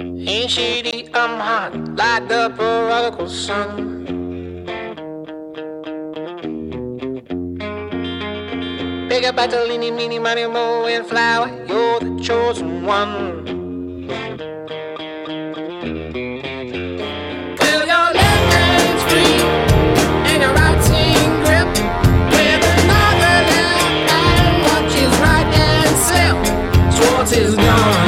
Ain't shady, I'm hot, like the prodigal son. Big up Bartolini, meeny, money, mo, and flower, you're the chosen one. Well, your left hand's free, and your right's in grip, with another left hand watches right and slip. Schwartz is gone.